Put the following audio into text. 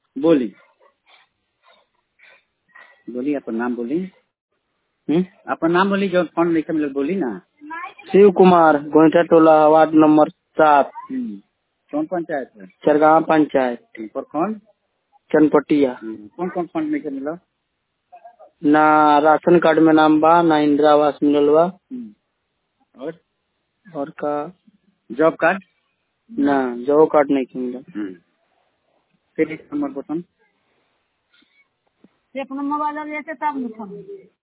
बोली बोली अपन नाम बोली। अपन नाम बोली जो फंड नहीं मिलल बोली ना। शिव कुमार, गोइठा टोला, वार्ड नंबर 7। कौन पंचायत है? चरगांव पंचायत। प्रखंड चनपटिया। कौन कौन फंड नहीं मिला? ना राशन कार्ड में नाम बा, ना इंदिरा आवास मिलल बा। और का जॉब कार्ड? ना जॉब कार्ड नहीं मिला। फिर एक नंबर बटन अपना मोबाइल लेते तब